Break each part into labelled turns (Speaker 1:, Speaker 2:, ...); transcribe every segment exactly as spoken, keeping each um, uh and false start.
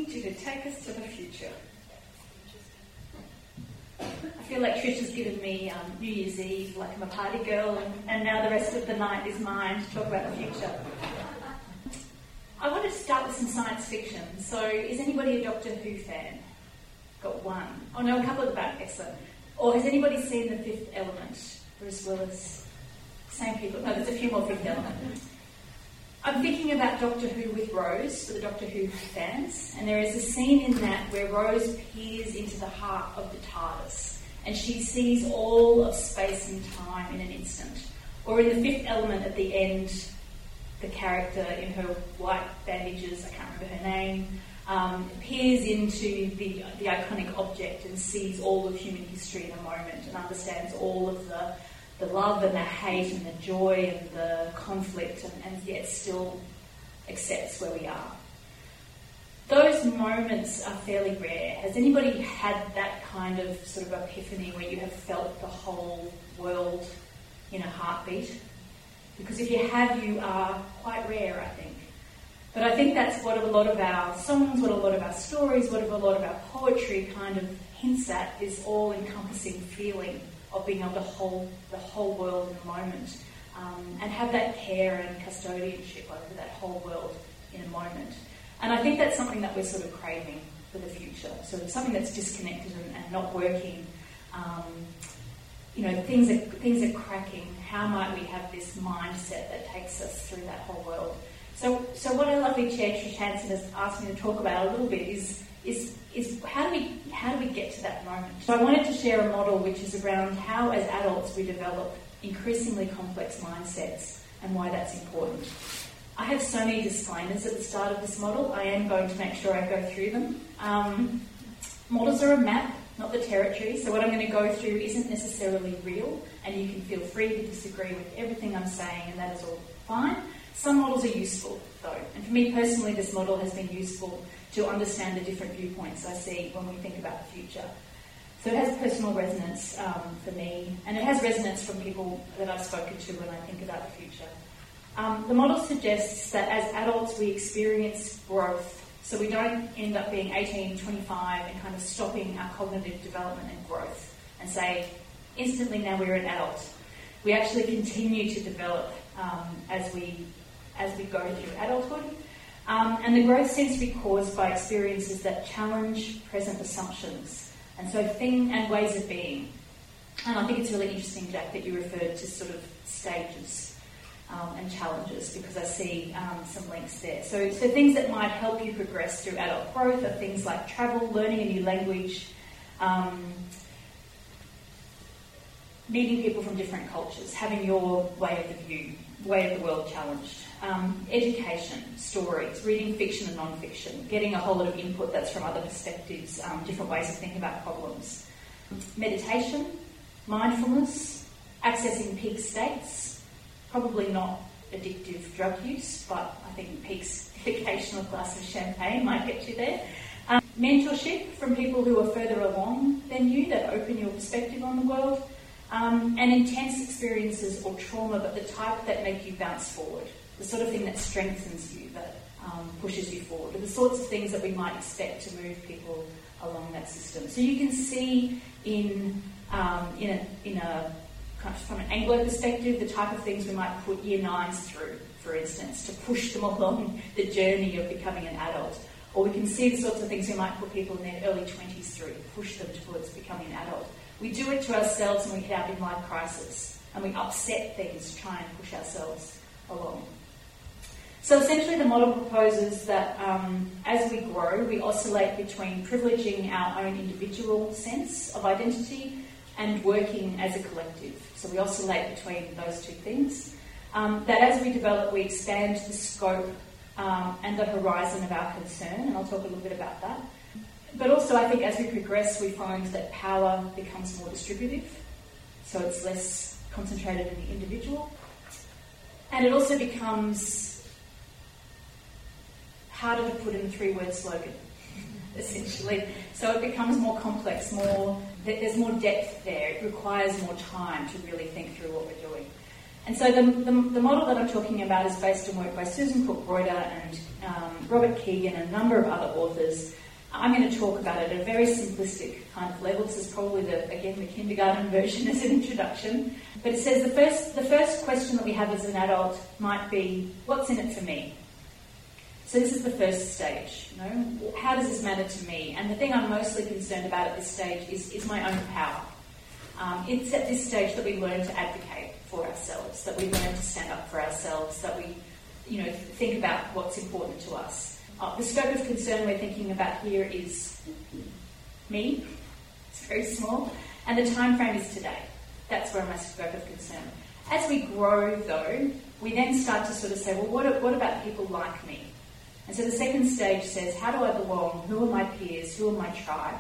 Speaker 1: need you to take us to the future. I feel like Trish has given me um, New Year's Eve, like I'm a party girl, and, and now the rest of the night is mine to talk about the future. I wanted to start with some science fiction. So, is anybody a Doctor Who fan? Got one. Oh no, a couple at the back, excellent. Or has anybody seen The Fifth Element? Bruce Willis? Same people. No, there's a few more Fifth Element. I'm thinking about Doctor Who with Rose, for the Doctor Who fans, and there is a scene in that where Rose peers into the heart of the TARDIS, and she sees all of space and time in an instant. Or in The Fifth Element at the end, the character in her white bandages, I can't remember her name, um, peers into the, the iconic object and sees all of human history in a moment and understands all of the the love and the hate and the joy and the conflict, and, and yet still accepts where we are. Those moments are fairly rare. Has anybody had that kind of sort of epiphany where you have felt the whole world in a heartbeat? Because if you have, you are quite rare, I think. But I think that's what a lot of our songs, what a lot of our stories, what a lot of our poetry kind of hints at, is all-encompassing feeling of being able to hold the whole world in a moment, um, and have that care and custodianship over that whole world in a moment. And I think that's something that we're sort of craving for the future. So it's something that's disconnected and, and not working. Um, you know, things are, things are cracking. How might we have this mindset that takes us through that whole world? So, so what our lovely chair, Trish Hanson, has asked me to talk about a little bit is is is how do we how do we get to that moment? So I wanted to share a model which is around how, as adults, we develop increasingly complex mindsets and why that's important. I have so many disclaimers at the start of this model. I am going to make sure I go through them. Um, models are a map, not the territory, so what I'm going to go through isn't necessarily real, and you can feel free to disagree with everything I'm saying, and that is all fine. Some models are useful, though, and for me personally, this model has been useful to understand the different viewpoints I see when we think about the future. So it has personal resonance um, for me, and it has resonance from people that I've spoken to when I think about the future. Um, the model suggests that as adults we experience growth, so we don't end up being eighteen, twenty-five and kind of stopping our cognitive development and growth and say, instantly now we're an adult. We actually continue to develop um, as we as we go through adulthood. Um, and the growth seems to be caused by experiences that challenge present assumptions, and so thing and ways of being. And I think it's really interesting, Jack, that you referred to sort of stages um, and challenges, because I see um, some links there. So, so things that might help you progress through adult growth are things like travel, learning a new language, um, meeting people from different cultures, having your way of the view, way of the world challenged. Um, education, stories, reading fiction and non-fiction, getting a whole lot of input that's from other perspectives, um, different ways of thinking about problems. Meditation, mindfulness, accessing peak states, probably not addictive drug use, but I think peaks, the occasional glass of champagne might get you there. Um, mentorship from people who are further along than you, that open your perspective on the world. Um, and intense experiences or trauma, but the type that make you bounce forward. The sort of thing that strengthens you, that um, pushes you forward, are the sorts of things that we might expect to move people along that system. So you can see in um, in a, in a kind of from an Anglo perspective, the type of things we might put year nines through, for instance, to push them along the journey of becoming an adult. Or we can see the sorts of things we might put people in their early twenties through, push them towards becoming an adult. We do it to ourselves when we hit our midlife crisis, and we upset things to try and push ourselves along. So essentially the model proposes that um, as we grow, we oscillate between privileging our own individual sense of identity and working as a collective. So we oscillate between those two things. Um, that as we develop, we expand the scope um, and the horizon of our concern, and I'll talk a little bit about that. But also I think as we progress, we find that power becomes more distributive, so it's less concentrated in the individual. And it also becomes harder to put in a three-word slogan, essentially. So it becomes more complex, more there's more depth there. It requires more time to really think through what we're doing. And so the, the, the model that I'm talking about is based on work by Susan Cook-Reuter and um, Robert Keegan and a number of other authors. I'm going to talk about it at a very simplistic kind of level. This is probably, the again, the kindergarten version as an introduction. But it says the first, the first question that we have as an adult might be, what's in it for me? So this is the first stage. You know, how does this matter to me? And the thing I'm mostly concerned about at this stage is, is my own power. Um, it's at this stage that we learn to advocate for ourselves, that we learn to stand up for ourselves, that we, you know, think about what's important to us. Uh, the scope of concern we're thinking about here is me. It's very small. And the time frame is today. That's where my scope of concern. As we grow, though, we then start to sort of say, well, what, what about people like me? And so the second stage says, how do I belong? Who are my peers? Who are my tribe?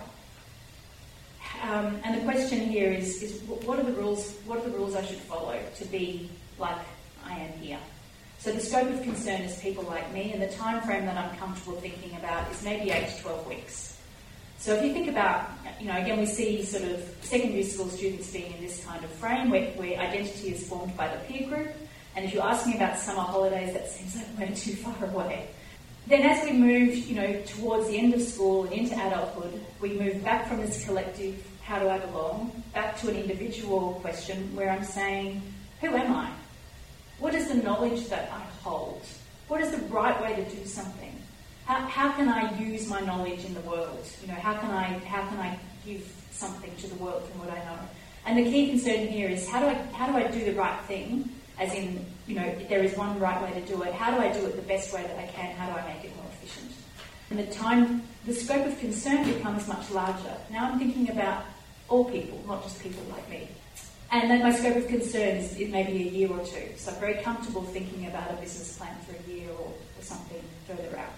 Speaker 1: Um, and the question here is, is what are the rules? What are the rules I should follow to be like I am here? So the scope of concern is people like me, and the time frame that I'm comfortable thinking about is maybe eight to twelve weeks. So if you think about, you know, again, we see sort of secondary school students being in this kind of frame where, where identity is formed by the peer group. And if you ask me about summer holidays, that seems like way too far away. Then as we move, you know, towards the end of school and into adulthood, we move back from this collective, how do I belong, back to an individual question where I'm saying, who am I? What is the knowledge that I hold? What is the right way to do something? How, how can I use my knowledge in the world? You know, how can I how can I give something to the world from what I know? And the key concern here is how do I how do I do the right thing? As in, you know, there is one right way to do it. How do I do it the best way that I can? How do I make it more efficient? And the time, the scope of concern becomes much larger. Now I'm thinking about all people, not just people like me. And then my scope of concern is, is maybe a year or two. So I'm very comfortable thinking about a business plan for a year or, or something further out.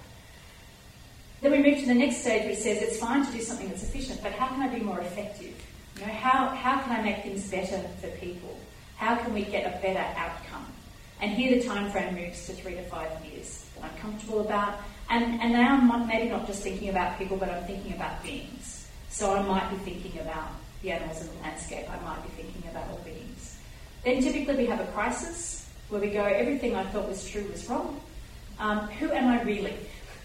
Speaker 1: Then we move to the next stage which says it's fine to do something that's efficient, but how can I be more effective? You know, how, how can I make things better for people? How can we get a better outcome? And here the time frame moves to three to five years that I'm comfortable about. And, and now I'm maybe not just thinking about people, but I'm thinking about beings. So I might be thinking about the animals in the landscape. I might be thinking about all beings. Then typically we have a crisis where we go, everything I thought was true was wrong. Um, who am I really?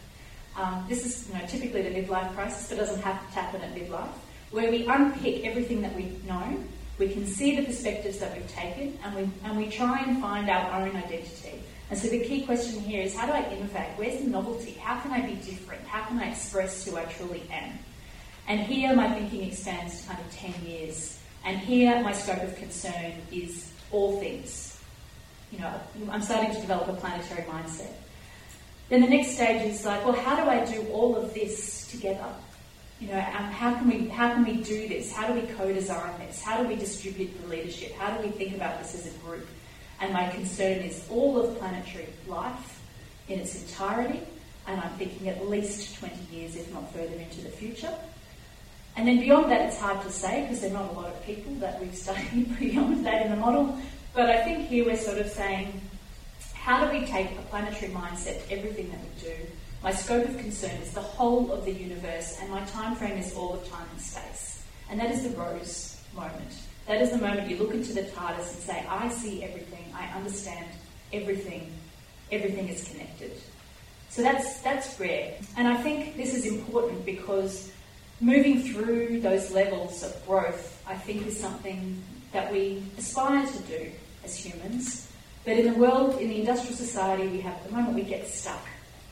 Speaker 1: Um, this is, you know, typically the midlife crisis, but doesn't have to happen at midlife, where we unpick everything that we know. We can see the perspectives that we've taken, and we and we try and find our own identity. And so the key question here is, how do I innovate? Where's the novelty? How can I be different? How can I express who I truly am? And here my thinking expands to kind of ten years. And here my scope of concern is all things. You know, I'm starting to develop a planetary mindset. Then the next stage is like, well, how do I do all of this together? You know, um, how can we how can we do this? How do we co-design this? How do we distribute the leadership? How do we think about this as a group? And my concern is all of planetary life in its entirety, and I'm thinking at least twenty years, if not further, into the future. And then beyond that, it's hard to say because there are not a lot of people that we've studied beyond that in the model. But I think here we're sort of saying, how do we take a planetary mindset to everything that we do? My scope of concern is the whole of the universe, and my time frame is all of time and space. And that is the Rose moment. That is the moment you look into the TARDIS and say, I see everything, I understand everything, everything is connected. So that's that's rare. And I think this is important because moving through those levels of growth, I think, is something that we aspire to do as humans. But in the world, in the industrial society we have at the moment, we get stuck.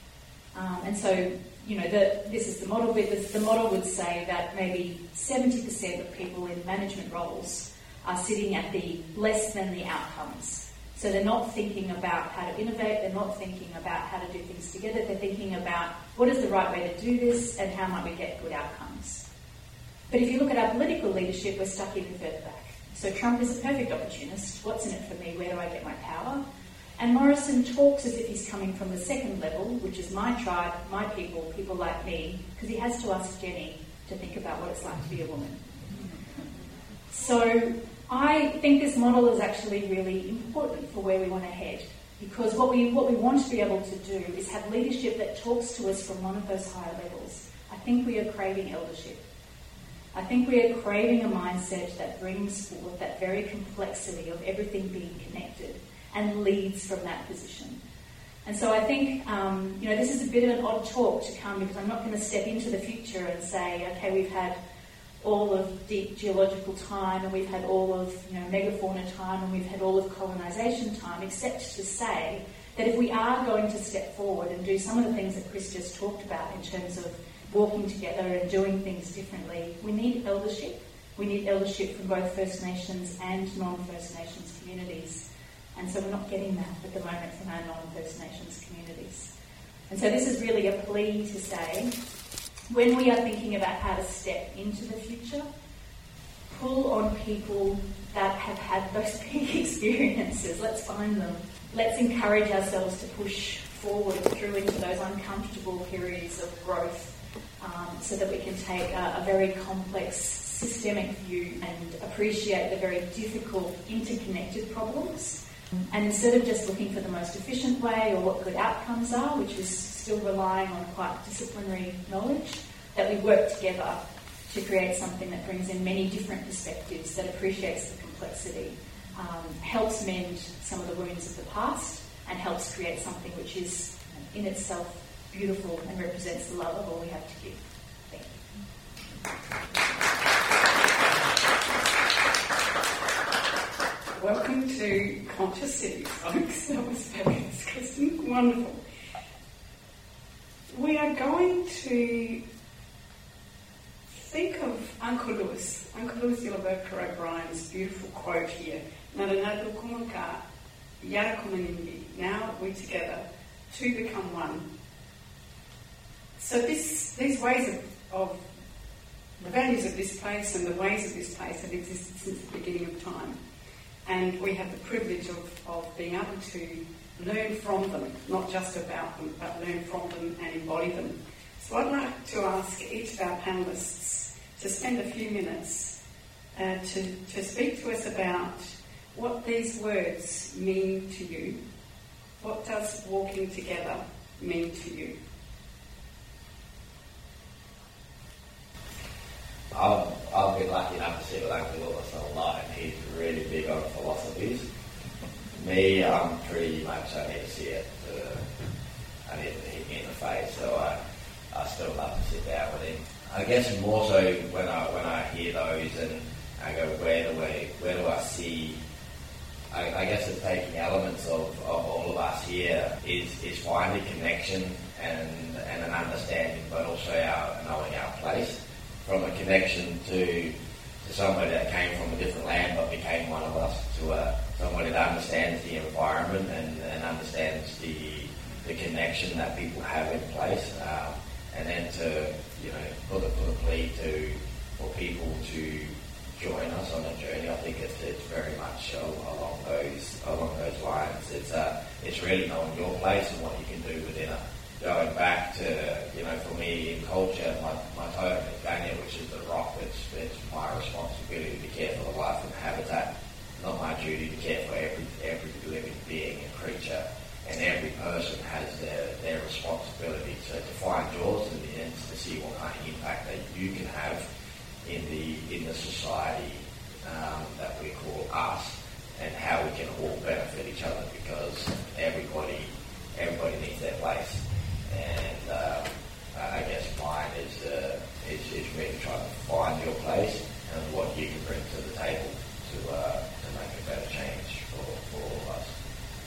Speaker 1: Um, and so, you know, the, this is the model bit. The, the model would say that maybe seventy percent of people in management roles are sitting at the less than the outcomes. So they're not thinking about how to innovate, they're not thinking about how to do things together, they're thinking about what is the right way to do this and how might we get good outcomes. But if you look at our political leadership, we're stuck even further back. So Trump is a perfect opportunist. What's in it for me? Where do I get my power? And Morrison talks as if he's coming from the second level, which is my tribe, my people, people like me, because he has to ask Jenny to think about what it's like to be a woman. So I think this model is actually really important for where we want to head, because what we what we want to be able to do is have leadership that talks to us from one of those higher levels. I think we are craving eldership. I think we are craving a mindset that brings forth that very complexity of everything being connected and leads from that position. And so I think, um, you know, this is a bit of an odd talk to come because I'm not going to step into the future and say, okay, we've had all of deep geological time and we've had all of, you know, megafauna time and we've had all of colonisation time, except to say that if we are going to step forward and do some of the things that Chris just talked about in terms of walking together and doing things differently, we need eldership. We need eldership from both First Nations and non-First Nations communities. And so we're not getting that at the moment from our non-First Nations communities. And so this is really a plea to say, when we are thinking about how to step into the future, pull on people that have had those big experiences. Let's find them. Let's encourage ourselves to push forward through into those uncomfortable periods of growth um, so that we can take a, a very complex systemic view and appreciate the very difficult interconnected problems. And instead of just looking for the most efficient way or what good outcomes are, which is still relying on quite disciplinary knowledge, that we work together to create something that brings in many different perspectives, that appreciates the complexity, um, helps mend some of the wounds of the past, and helps create something which is in itself beautiful and represents the love of all we have to give. Thank
Speaker 2: you. Welcome to Conscious Cities, folks. That was fabulous, Kristen. Wonderful. We are going to think of Uncle Lewis, Uncle Lewis Yellowberger O'Brien's beautiful quote here. Naranadu kumaka, yara kumanindi. Now we together, two become one. So this, these ways of, of the values of this place and the ways of this place have existed since the beginning of time. And we have the privilege of, of being able to learn from them, not just about them, but learn from them and embody them. So I'd like to ask each of our panellists to spend a few minutes uh, to, to speak to us about what these words mean to you. What does walking together mean to you?
Speaker 3: I've, I've been lucky enough to sit with Uncle Lewis a lot, and he's really big on philosophies. Me, I'm pretty much, I need to see it, uh, I need to hit me in the face, so I, I still love to sit down with him. I guess more so when I when I hear those and I go, where do I, where do I see, I, I guess it's taking elements of, of all of us here, is, is finding connection and, and an understanding, but also our knowing our place. From a connection to to somebody that came from a different land but became one of us, to uh, somebody that understands the environment and, and understands the the connection that people have in place, um, and then to you know put a, put a plea to for people to join us on a journey. I think it's, it's very much along those along those lines. It's uh, it's really knowing your place and what you can do within it. Going back to, you know, for me in culture, my, my totem is Ganya, which is the rock. It's, it's my responsibility to care for the life and habitat, not my duty to care for every every living being and creature. And every person has their, their responsibility to, to find yours and, and to see what kind of impact that you can have in the in the society um, that we call us, and how we can all benefit each other, because everybody everybody needs their place. And um, I guess mine is, uh, is is really trying to find your place and what you can bring to the table to uh, to make a better change for, for all of us.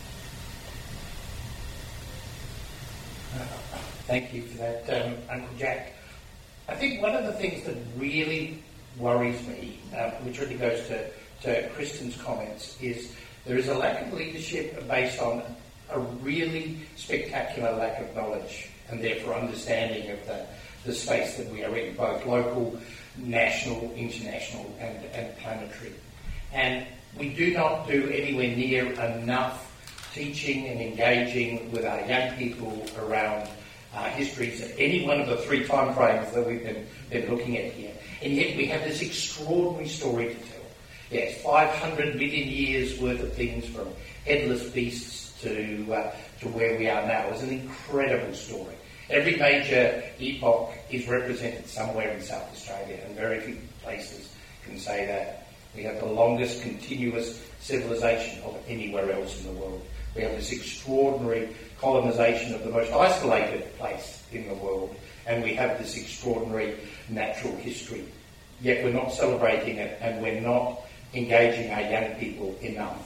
Speaker 4: Uh, thank you for that, um, Uncle Jack. I think one of the things that really worries me, uh, which really goes to, to Kristen's comments, is there is a lack of leadership based on a really spectacular lack of knowledge and therefore understanding of the, the space that we are in, both local, national, international and, and planetary. And we do not do anywhere near enough teaching and engaging with our young people around uh, histories of any one of the three time frames that we've been, been looking at here. And yet we have this extraordinary story to tell. Yes, five hundred million years worth of things, from headless beasts to uh, to where we are now, is an incredible story. Every major epoch is represented somewhere in South Australia, and very few places can say that. We have the longest continuous civilization of anywhere else in the world. We have this extraordinary colonisation of the most isolated place in the world, and we have this extraordinary natural history. Yet we're not celebrating it, and we're not engaging our young people enough.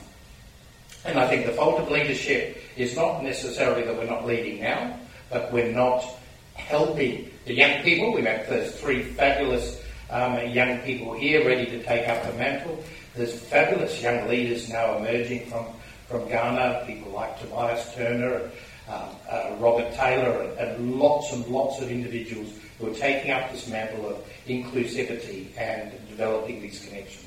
Speaker 4: And I think the fault of leadership is not necessarily that we're not leading now, but we're not helping the young people. We have those three fabulous um, young people here ready to take up the mantle. There's fabulous young leaders now emerging from, from Ghana, people like Tobias Turner and um, uh, Robert Taylor and, and lots and lots of individuals who are taking up this mantle of inclusivity and developing these connections.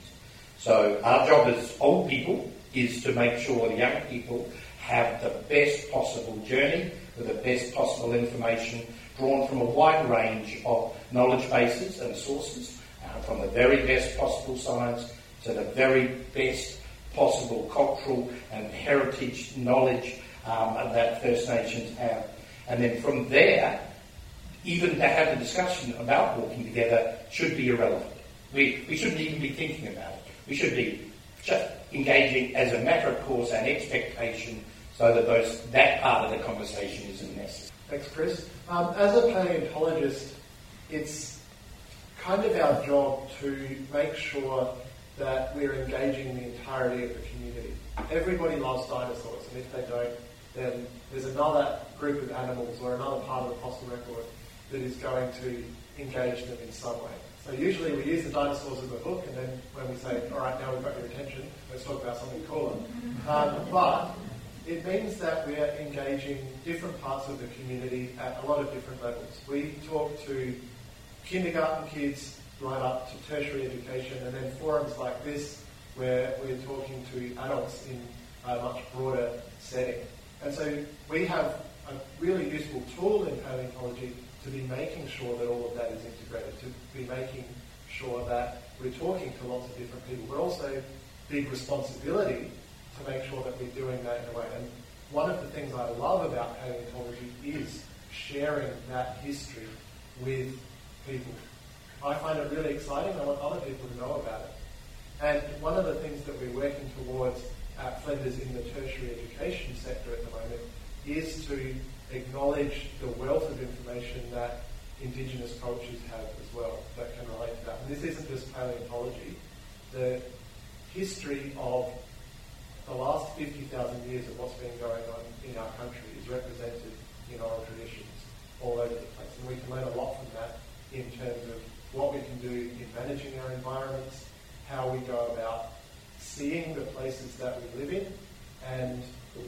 Speaker 4: So our job as old people is to make sure the young people have the best possible journey with the best possible information drawn from a wide range of knowledge bases and sources, uh, from the very best possible science to the very best possible cultural and heritage knowledge um, that First Nations have. And then from there, even to have the discussion about walking together should be irrelevant. We, we shouldn't even be thinking about it. We should be just engaging as a matter of course and expectation so that those, that part of the conversation isn't necessary.
Speaker 5: Thanks, Chris. Um, as a paleontologist, it's kind of our job to make sure that we're engaging the entirety of the community. Everybody loves dinosaurs, and if they don't, then there's another group of animals or another part of the fossil record that is going to engage them in some way. So usually we use the dinosaurs as a hook, and then when we say, all right, now we've got your attention, let's talk about something cooler. Um, but it means that we're engaging different parts of the community at a lot of different levels. We talk to kindergarten kids right up to tertiary education, and then forums like this where we're talking to adults in a much broader setting. And so we have a really useful tool in paleontology to be making sure that all of that is integrated, to be making sure that we're talking to lots of different people. We're also big responsibility to make sure that we're doing that in a way. And one of the things I love about paleontology is sharing that history with people. I find it really exciting. I want other people to know about it. And one of the things that we're working towards at Flinders in the tertiary education sector at the moment is to acknowledge the wealth of information that Indigenous cultures have as well that can relate to that. And this isn't just paleontology. The history of the last fifty thousand years of what's been going on in our country is represented in oral traditions all over the place. And we can learn a lot from that in terms of what we can do in managing our environments, how we go about seeing the places that we live in, and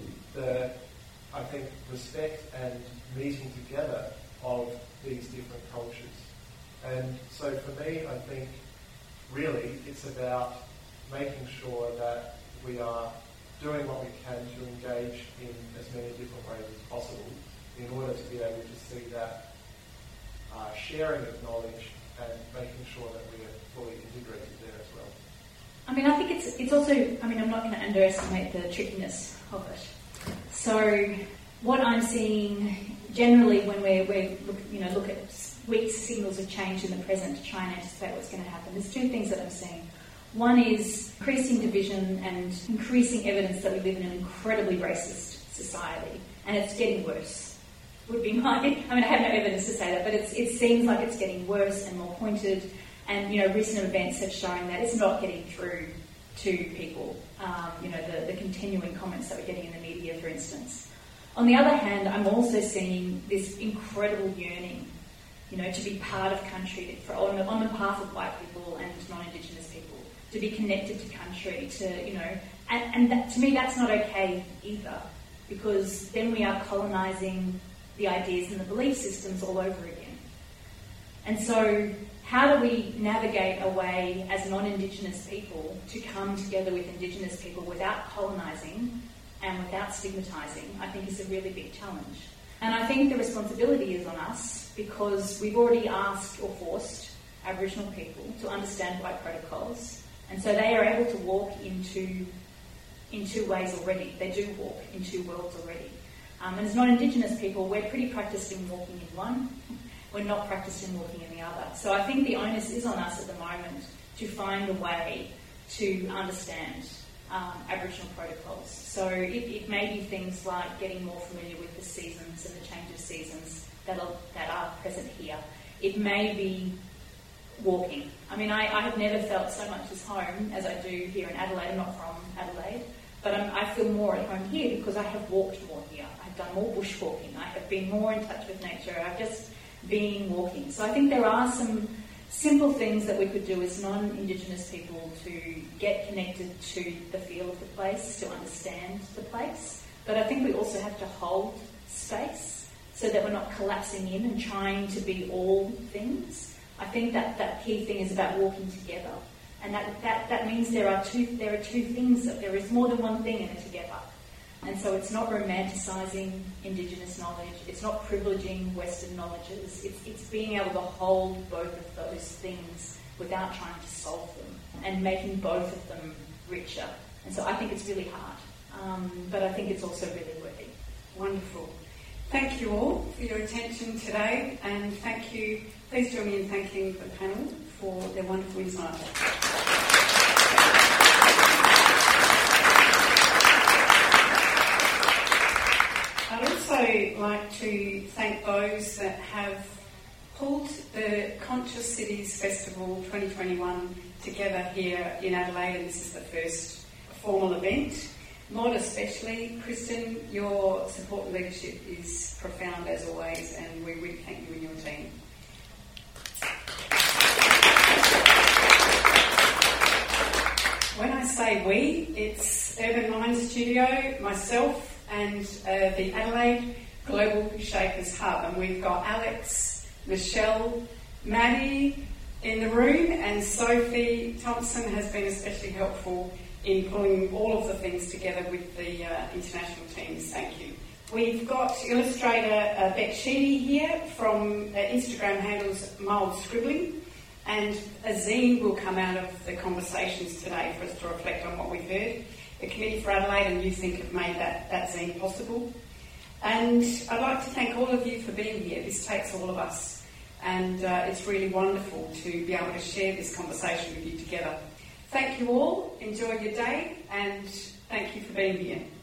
Speaker 5: the, I think, respect and meeting together of these different cultures. And so for me, I think really it's about making sure that we are doing what we can to engage in as many different ways as possible in order to be able to see that uh, sharing of knowledge and making sure that we are fully integrated there as well.
Speaker 1: I mean, I think it's it's also, I mean, I'm not going to underestimate the trickiness of it. So what I'm seeing generally when we we look, you know, look at weak signals of change in the present to try and anticipate what's going to happen, there's two things that I'm seeing. One is increasing division and increasing evidence that we live in an incredibly racist society, and it's getting worse. Would be my, I mean, I have no evidence to say that, but it's, it seems like it's getting worse and more pointed. And, you know, recent events have shown that it's not getting through to people. Um, you know, the, the continuing comments that we're getting in the media, for instance. On the other hand, I'm also seeing this incredible yearning, you know, to be part of country, for, on, the, on the behalf of white people and non-Indigenous people, to be connected to country, to, you know, and, and that, to me that's not okay either, because then we are colonising the ideas and the belief systems all over again. And so how do we navigate a way as non-Indigenous people to come together with Indigenous people without colonising and without stigmatising, I think is a really big challenge. And I think the responsibility is on us because we've already asked or forced Aboriginal people to understand white protocols, and so they are able to walk into in two ways already. They do walk in two worlds already. Um, and as non-Indigenous people, we're pretty practiced in walking in one. We're not practiced in walking in the other. So I think the onus is on us at the moment to find a way to understand um, Aboriginal protocols. So it, it may be things like getting more familiar with the seasons and the change of seasons that are, that are present here. It may be walking. I mean, I, I have never felt so much as home as I do here in Adelaide. I'm not from Adelaide, but I'm, I feel more at home here because I have walked more here. I've done more bushwalking. I have been more in touch with nature. I've just been walking. So I think there are some simple things that we could do as non-Indigenous people to get connected to the feel of the place, to understand the place. But I think we also have to hold space so that we're not collapsing in and trying to be all things. I think that that key thing is about walking together. And that, that, that means there are two there are two things, that there is more than one thing in a together. And so it's not romanticising Indigenous knowledge, it's not privileging Western knowledges, it's, it's being able to hold both of those things without trying to solve them and making both of them richer. And so I think it's really hard, um, but I think it's also really worthy.
Speaker 2: Wonderful. Thank you all for your attention today, and thank you, please join me in thanking the panel for their wonderful insights. I'd also like to thank those that have pulled the Conscious Cities Festival twenty twenty-one together here in Adelaide, and this is the first formal event. Maud especially, Kristen, your support and leadership is profound as always, and we really thank you and your team. When I say we, it's Urban Minds Studio, myself, and uh, the Adelaide Global Shapers Hub. And we've got Alex, Michelle, Maddie in the room, and Sophie Thompson has been especially helpful in pulling all of the things together with the uh, international teams. Thank you. We've got illustrator uh, Beck Sheedy here from uh, Instagram handles Mild Scribbling, and a zine will come out of the conversations today for us to reflect on what we've heard. The Committee for Adelaide and You Think have made that, that zine possible. And I'd like to thank all of you for being here. This takes all of us, and uh, it's really wonderful to be able to share this conversation with you together. Thank you all, enjoy your day, and thank you for being here.